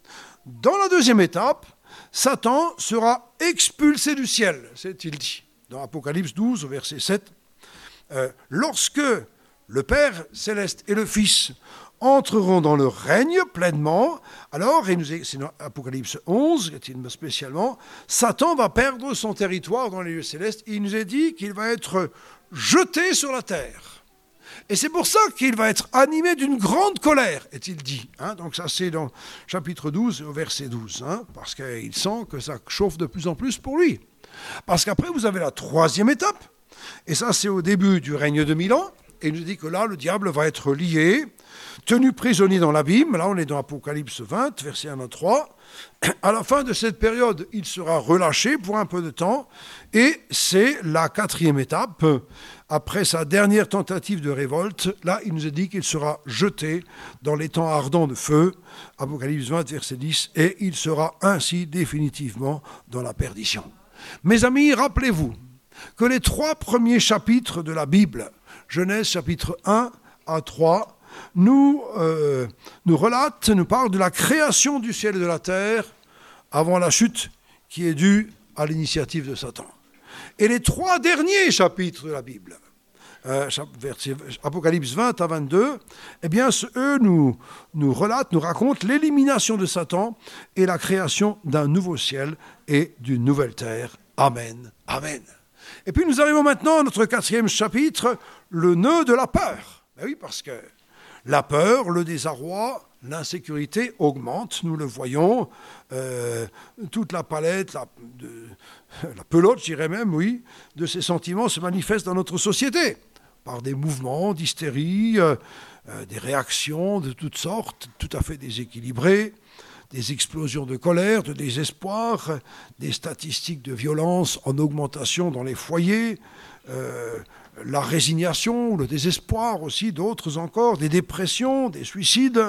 dans la deuxième étape, Satan sera expulsé du ciel, c'est-il dit, dans Apocalypse douze, au verset sept. Euh, lorsque le Père céleste et le Fils entreront dans le règne pleinement, alors, et nous est, c'est dans Apocalypse onze, spécialement, Satan va perdre son territoire dans les lieux célestes, et il nous est dit qu'il va être jeté sur la terre. Et c'est pour ça qu'il va être animé d'une grande colère, est-il dit. Hein, donc ça, c'est dans chapitre douze, au verset douze, hein, parce qu'il sent que ça chauffe de plus en plus pour lui. Parce qu'après, vous avez la troisième étape, et ça, c'est au début du règne de mille ans, et il nous dit que là, le diable va être lié, tenu prisonnier dans l'abîme. Là, on est dans Apocalypse vingt, versets un à trois. À la fin de cette période, il sera relâché pour un peu de temps, et c'est la quatrième étape. Après sa dernière tentative de révolte, là, il nous est dit qu'il sera jeté dans les temps ardents de feu, Apocalypse vingt, verset dix, et il sera ainsi définitivement dans la perdition. Mes amis, rappelez-vous que les trois premiers chapitres de la Bible, Genèse chapitre un à trois, nous, euh, nous relatent, nous parlent de la création du ciel et de la terre avant la chute qui est due à l'initiative de Satan. Et les trois derniers chapitres de la Bible, euh, Apocalypse vingt à vingt-deux, eh bien, eux nous, nous relatent, nous racontent l'élimination de Satan et la création d'un nouveau ciel et d'une nouvelle terre. Amen. Amen. Et puis nous arrivons maintenant à notre quatrième chapitre, le nœud de la peur. Ben oui, parce que la peur, le désarroi, l'insécurité augmentent, nous le voyons, euh, toute la palette, la, de, la pelote, je dirais même, oui, de ces sentiments se manifeste dans notre société, par des mouvements d'hystérie, euh, euh, des réactions de toutes sortes, tout à fait déséquilibrées, des explosions de colère, de désespoir, des statistiques de violence en augmentation dans les foyers, euh, la résignation, le désespoir aussi, d'autres encore, des dépressions, des suicides.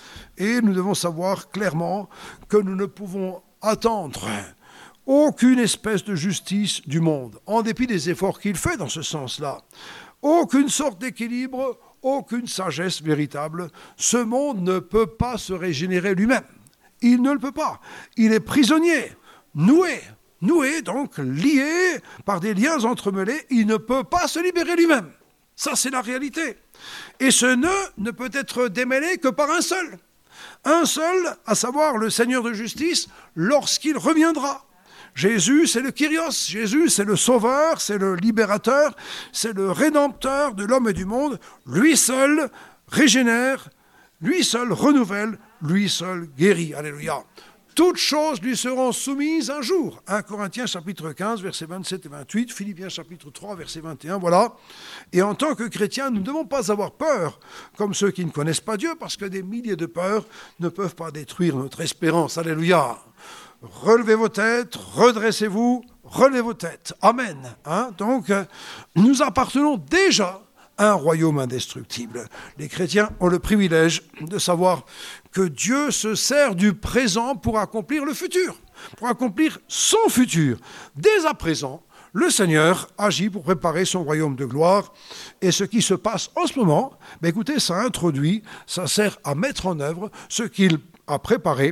Et nous devons savoir clairement que nous ne pouvons attendre aucune espèce de justice du monde, en dépit des efforts qu'il fait dans ce sens-là. Aucune sorte d'équilibre, aucune sagesse véritable. Ce monde ne peut pas se régénérer lui-même. Il ne le peut pas. Il est prisonnier, noué, noué, donc lié par des liens entremêlés. Il ne peut pas se libérer lui-même. Ça, c'est la réalité. Et ce nœud ne peut être démêlé que par un seul. Un seul, à savoir le Seigneur de justice, lorsqu'il reviendra. Jésus, c'est le Kyrios. Jésus, c'est le Sauveur, c'est le Libérateur, c'est le Rédempteur de l'homme et du monde. Lui seul régénère, lui seul renouvelle, lui seul guérit. Alléluia. Toutes choses lui seront soumises un jour. un Corinthiens chapitre quinze, versets vingt-sept et vingt-huit, Philippiens chapitre trois, verset vingt et un, voilà. Et en tant que chrétiens, nous ne devons pas avoir peur, comme ceux qui ne connaissent pas Dieu, parce que des milliers de peurs ne peuvent pas détruire notre espérance. Alléluia. Relevez vos têtes, redressez-vous, relevez vos têtes. Amen. Hein? Donc, nous appartenons déjà un royaume indestructible. Les chrétiens ont le privilège de savoir que Dieu se sert du présent pour accomplir le futur, pour accomplir son futur. Dès à présent, le Seigneur agit pour préparer son royaume de gloire. Et ce qui se passe en ce moment, ben écoutez, ça introduit, ça sert à mettre en œuvre ce qu'il a préparé,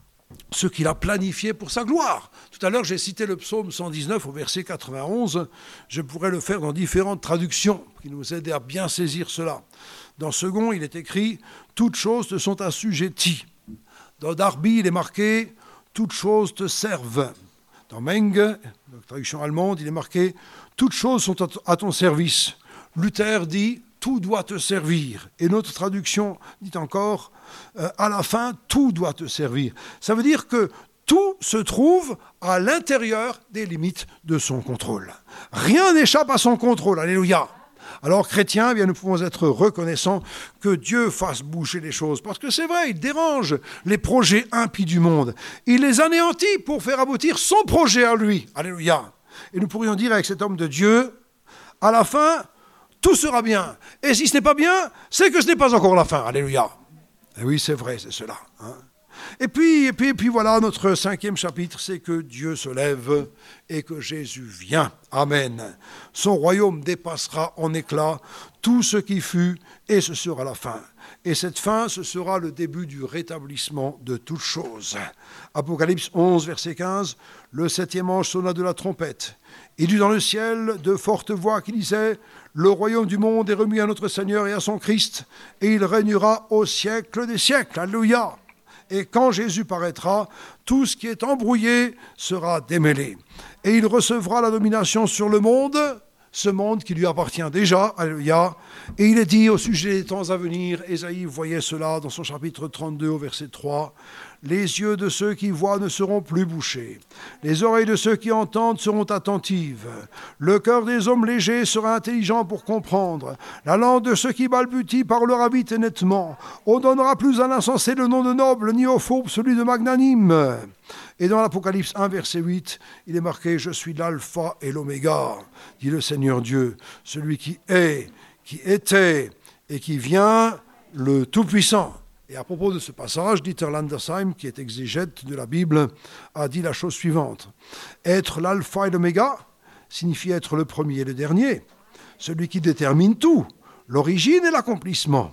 ce qu'il a planifié pour sa gloire. Tout à l'heure, j'ai cité le psaume cent dix-neuf au verset quatre-vingt-onze. Je pourrais le faire dans différentes traductions qui nous aident à bien saisir cela. Dans Second, il est écrit « Toutes choses te sont assujetties ». Dans Darby, il est marqué « Toutes choses te servent ». Dans Meng, la traduction allemande, il est marqué « Toutes choses sont à ton service ». Luther dit « Tout doit te servir ». Et notre traduction dit encore euh, « À la fin, tout doit te servir ». Ça veut dire que tout se trouve à l'intérieur des limites de son contrôle. Rien n'échappe à son contrôle. Alléluia. Alors, chrétiens, eh bien, nous pouvons être reconnaissants que Dieu fasse bouger les choses. Parce que c'est vrai, il dérange les projets impies du monde. Il les anéantit pour faire aboutir son projet à lui. Alléluia. Et nous pourrions dire avec cet homme de Dieu, à la fin, tout sera bien. Et si ce n'est pas bien, c'est que ce n'est pas encore la fin. Alléluia. Et oui, c'est vrai, c'est cela. Hein. Et puis, et puis, et puis voilà, notre cinquième chapitre, c'est que Dieu se lève et que Jésus vient. Amen. Son royaume dépassera en éclat tout ce qui fut et ce sera la fin. Et cette fin, ce sera le début du rétablissement de toutes choses. Apocalypse onze, verset quinze, le septième ange sonna de la trompette. Il eut dans le ciel de fortes voix qui disaient « Le royaume du monde est remis à notre Seigneur et à son Christ, et il régnera au siècle des siècles. » Alléluia. Et quand Jésus paraîtra, tout ce qui est embrouillé sera démêlé. Et il recevra la domination sur le monde, ce monde qui lui appartient déjà, alléluia. Et il est dit au sujet des temps à venir, Ésaïe voyait cela dans son chapitre trente-deux au verset trois, « Les yeux de ceux qui voient ne seront plus bouchés, les oreilles de ceux qui entendent seront attentives, le cœur des hommes légers sera intelligent pour comprendre, la langue de ceux qui balbutient parlera vite et nettement, on donnera plus à l'insensé le nom de noble, ni au fourbe celui de magnanime. » Et dans l'Apocalypse un, verset huit, il est marqué « Je suis l'alpha et l'oméga, dit le Seigneur Dieu, celui qui est, qui était et qui vient, le Tout-Puissant. » Et à propos de ce passage, Dieter Landersheim, qui est exégète de la Bible, a dit la chose suivante. Être l'alpha et l'oméga signifie être le premier et le dernier, celui qui détermine tout, l'origine et l'accomplissement.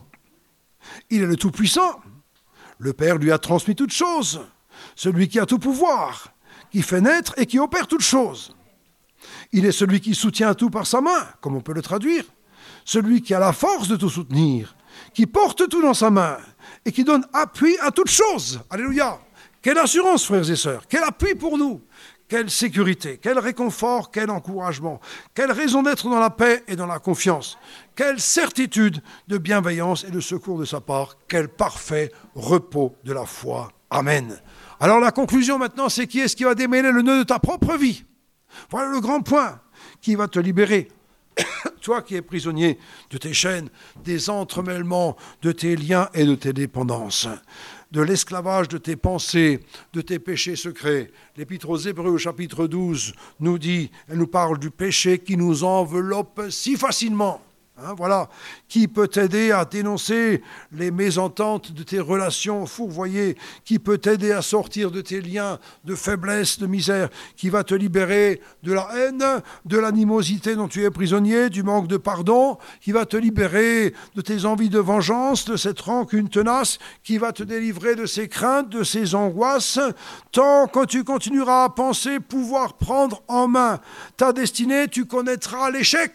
Il est le Tout-Puissant. Le Père lui a transmis toutes choses, celui qui a tout pouvoir, qui fait naître et qui opère toutes choses. Il est celui qui soutient tout par sa main, comme on peut le traduire, celui qui a la force de tout soutenir, qui porte tout dans sa main et qui donne appui à toutes choses. Alléluia. Quelle assurance, frères et sœurs, quel appui pour nous, quelle sécurité, quel réconfort, quel encouragement, quelle raison d'être dans la paix et dans la confiance, quelle certitude de bienveillance et de secours de sa part, quel parfait repos de la foi. Amen. Alors la conclusion maintenant, c'est qui est-ce qui va démêler le nœud de ta propre vie? Voilà le grand point qui va te libérer. Toi qui es prisonnier de tes chaînes, des entremêlements de tes liens et de tes dépendances, de l'esclavage de tes pensées, de tes péchés secrets. L'Épître aux Hébreux au chapitre douze nous dit, elle nous parle du péché qui nous enveloppe si facilement. Hein, voilà, qui peut t'aider à dénoncer les mésententes de tes relations fourvoyées, qui peut t'aider à sortir de tes liens de faiblesse, de misère, qui va te libérer de la haine, de l'animosité dont tu es prisonnier, du manque de pardon, qui va te libérer de tes envies de vengeance, de cette rancune tenace, qui va te délivrer de ces craintes, de ces angoisses, tant que tu continueras à penser pouvoir prendre en main ta destinée, tu connaîtras l'échec.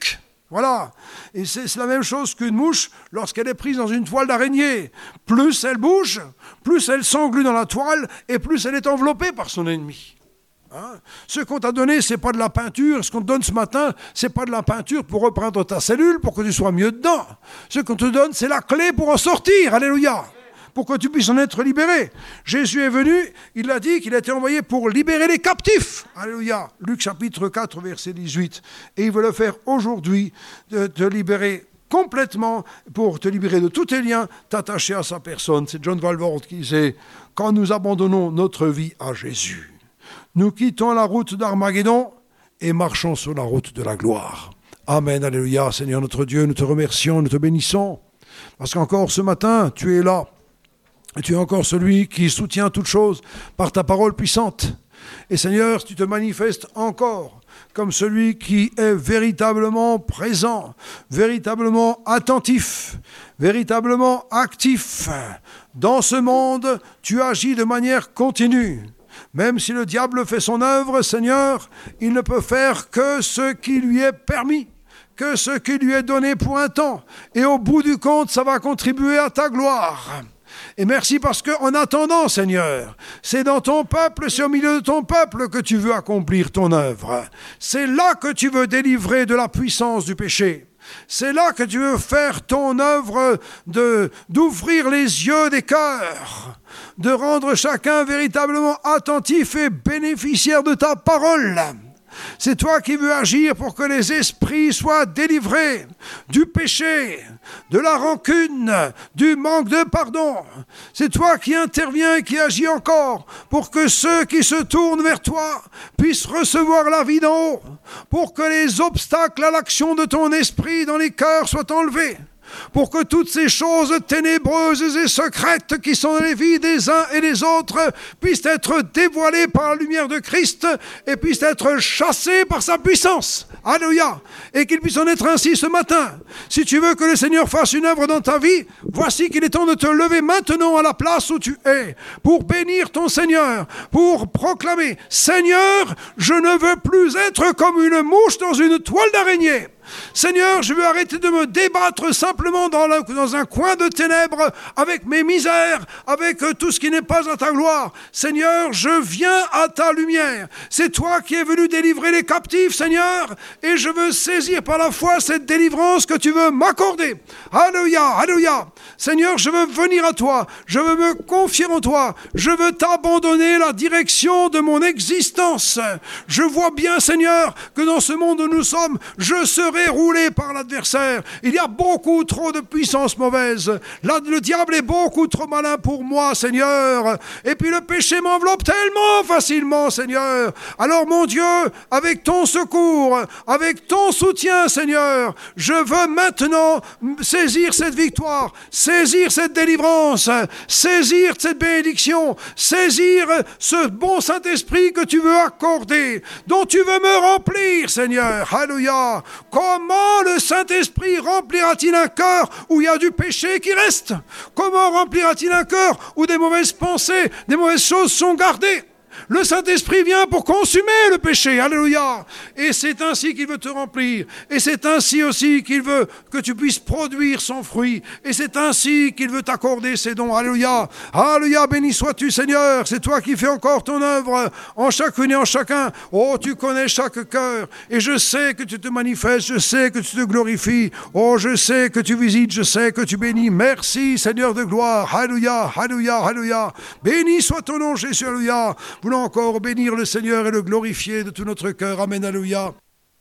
Voilà. Et c'est, c'est la même chose qu'une mouche lorsqu'elle est prise dans une toile d'araignée. Plus elle bouge, plus elle s'englue dans la toile et plus elle est enveloppée par son ennemi. Hein? Ce qu'on t'a donné, c'est pas de la peinture. Ce qu'on te donne ce matin, c'est pas de la peinture pour repeindre ta cellule, pour que tu sois mieux dedans. Ce qu'on te donne, c'est la clé pour en sortir. Alléluia. Pour que tu puisses en être libéré. Jésus est venu, il a dit qu'il a été envoyé pour libérer les captifs. Alléluia. Luc chapitre quatre, verset dix-huit. Et il veut le faire aujourd'hui, de te libérer complètement, pour te libérer de tous tes liens, t'attacher à sa personne. C'est John Walvoord qui disait, quand nous abandonnons notre vie à Jésus, nous quittons la route d'Armageddon et marchons sur la route de la gloire. Amen, alléluia. Seigneur notre Dieu, nous te remercions, nous te bénissons. Parce qu'encore ce matin, tu es là. Et tu es encore celui qui soutient toutes choses par ta parole puissante. Et Seigneur, tu te manifestes encore comme celui qui est véritablement présent, véritablement attentif, véritablement actif. Dans ce monde, tu agis de manière continue. Même si le diable fait son œuvre, Seigneur, il ne peut faire que ce qui lui est permis, que ce qui lui est donné pour un temps. Et au bout du compte, ça va contribuer à ta gloire. Et merci parce qu'en attendant, Seigneur, c'est dans ton peuple, c'est au milieu de ton peuple que tu veux accomplir ton œuvre. C'est là que tu veux délivrer de la puissance du péché. C'est là que tu veux faire ton œuvre de, d'ouvrir les yeux des cœurs, de rendre chacun véritablement attentif et bénéficiaire de ta parole. C'est toi qui veux agir pour que les esprits soient délivrés du péché, de la rancune, du manque de pardon. C'est toi qui interviens et qui agis encore pour que ceux qui se tournent vers toi puissent recevoir la vie d'en haut, pour que les obstacles à l'action de ton esprit dans les cœurs soient enlevés, pour que toutes ces choses ténébreuses et secrètes qui sont dans les vies des uns et des autres puissent être dévoilées par la lumière de Christ et puissent être chassées par sa puissance. Alléluia. Et qu'il puisse en être ainsi ce matin. Si tu veux que le Seigneur fasse une œuvre dans ta vie, voici qu'il est temps de te lever maintenant à la place où tu es pour bénir ton Seigneur, pour proclamer « Seigneur, je ne veux plus être comme une mouche dans une toile d'araignée. Seigneur, je veux arrêter de me débattre simplement dans, la, dans un coin de ténèbres avec mes misères, avec tout ce qui n'est pas à ta gloire. Seigneur, je viens à ta lumière. C'est toi qui es venu délivrer les captifs, Seigneur, et je veux saisir par la foi cette délivrance que tu veux m'accorder. Alléluia, alléluia. Seigneur, je veux venir à toi. Je veux me confier en toi. Je veux t'abandonner la direction de mon existence. Je vois bien, Seigneur, que dans ce monde où nous sommes, je serai roulé par l'adversaire. Il y a beaucoup trop de puissance mauvaise. Là, le diable est beaucoup trop malin pour moi, Seigneur. Et puis le péché m'enveloppe tellement facilement, Seigneur. Alors, mon Dieu, avec ton secours, avec ton soutien, Seigneur, je veux maintenant saisir cette victoire, saisir cette délivrance, saisir cette bénédiction, saisir ce bon Saint-Esprit que tu veux accorder, dont tu veux me remplir, Seigneur. Alléluia. Comment le Saint-Esprit remplira-t-il un cœur où il y a du péché qui reste? Comment remplira-t-il un cœur où des mauvaises pensées, des mauvaises choses sont gardées? Le Saint-Esprit vient pour consumer le péché, alléluia. Et c'est ainsi qu'il veut te remplir. Et c'est ainsi aussi qu'il veut que tu puisses produire son fruit. Et c'est ainsi qu'il veut t'accorder ses dons, alléluia. Alléluia, béni sois-tu, Seigneur. C'est toi qui fais encore ton œuvre en chacune et en chacun. Oh, tu connais chaque cœur. Et je sais que tu te manifestes, je sais que tu te glorifies. Oh, je sais que tu visites, je sais que tu bénis. Merci, Seigneur de gloire. Alléluia, alléluia, alléluia. Béni soit ton nom, Jésus, alléluia. Voulons encore bénir le Seigneur et le glorifier de tout notre cœur. Amen, alléluia.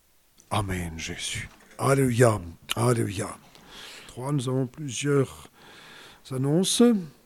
Amen, Jésus. Alléluia, alléluia. Trois, nous avons plusieurs annonces.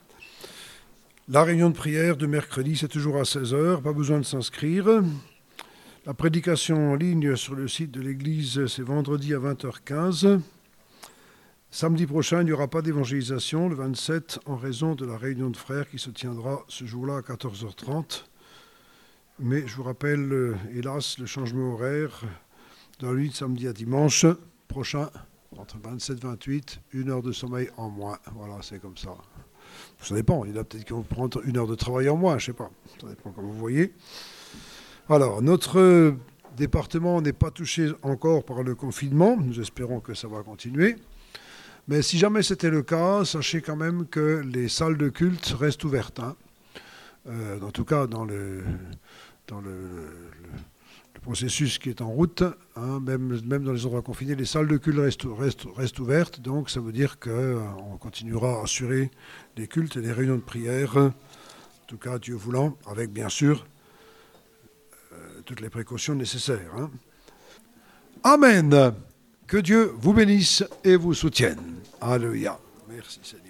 La réunion de prière de mercredi, c'est toujours à seize heures, pas besoin de s'inscrire. La prédication en ligne sur le site de l'église, c'est vendredi à vingt heures quinze. Samedi prochain, il n'y aura pas d'évangélisation, le vingt-sept, en raison de la réunion de frères qui se tiendra ce jour-là à quatorze heures trente. Mais je vous rappelle, euh, hélas, le changement horaire dans la nuit de samedi à dimanche prochain, entre vingt-sept et vingt-huit, une heure de sommeil en moins. Voilà, c'est comme ça. Ça dépend, il y en a peut-être qui vont prendre une heure de travail en moins, je ne sais pas. Ça dépend comme vous voyez. Alors, notre département n'est pas touché encore par le confinement. Nous espérons que ça va continuer. Mais si jamais c'était le cas, sachez quand même que les salles de culte restent ouvertes. Hein. Euh, en tout cas, dans le, dans le, le, le processus qui est en route, hein, même, même dans les endroits confinés, les salles de culte restent, restent, restent ouvertes. Donc ça veut dire qu'on euh, continuera à assurer les cultes et les réunions de prière, en tout cas Dieu voulant, avec bien sûr euh, toutes les précautions nécessaires. Hein. Amen. Que Dieu vous bénisse et vous soutienne. Alléluia. Merci Seigneur.